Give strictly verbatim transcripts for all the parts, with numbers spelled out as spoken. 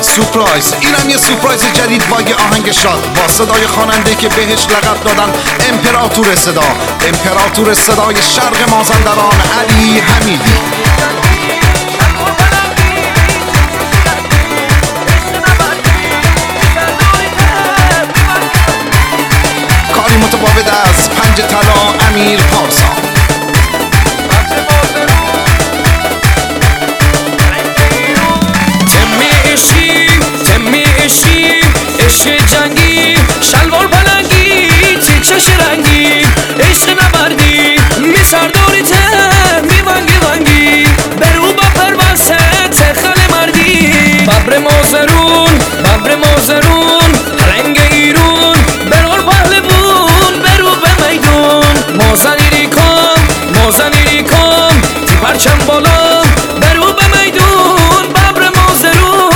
سورپرایز. اینم یه سورپرایز جدید با یه آهنگ شاد با صدای خواننده که بهش لقب دادن امپراتور صدا، امپراتور صدای شرق مازندران، علی حمیدی. کاری متفاوت از پنج طلا امیر پارسا. عشق جنگی شلوار پلنگی چشم رنگی عشق نبردی می سرداری ته می ونگی ونگی برو با پروسه تخل مردی ببر مازرون ببر مازرون پلنگ ایرون برور پهلوون برو به میدون مازنی ریکام مازنی ریکام تی پرچم بالا برو به میدون ببر مازرون.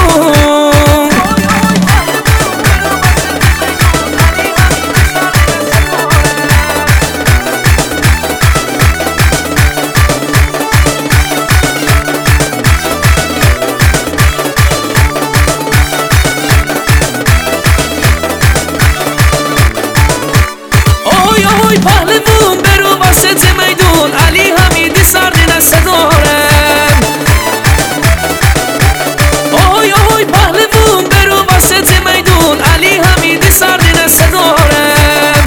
اوی پهلوون برو وسط میدون علی حمیدی سردین صدارم. اوی اوی پهلوون برو وسط میدون علی حمیدی سردین صدارم.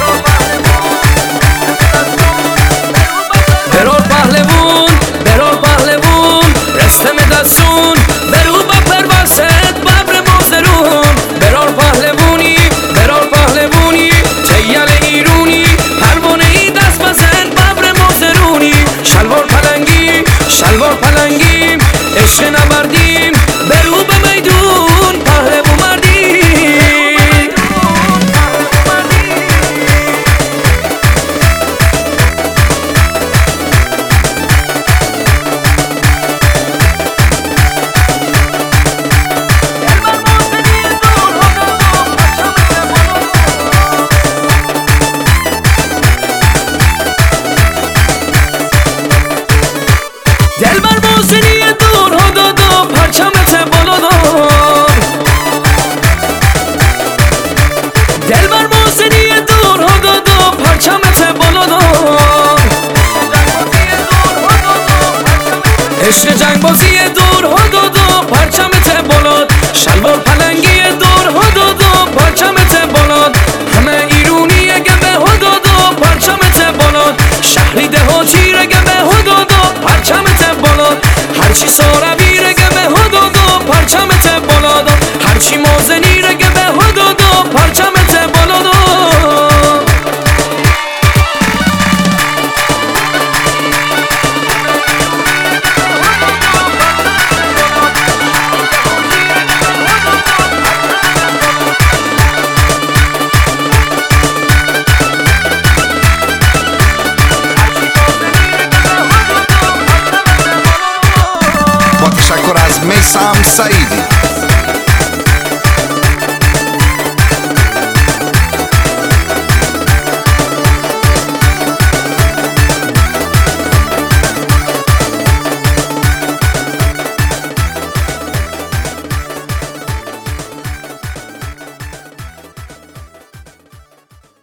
برور پهلوون برور پهلوون رستم دستون برو با پروست ببر مازرون برور پهلوونی برور پهلوونی تیل ایرونی پروانه ای دست بزن ببر مازرونی شلوار پلنگی شلوار پلنگی عشق نبردی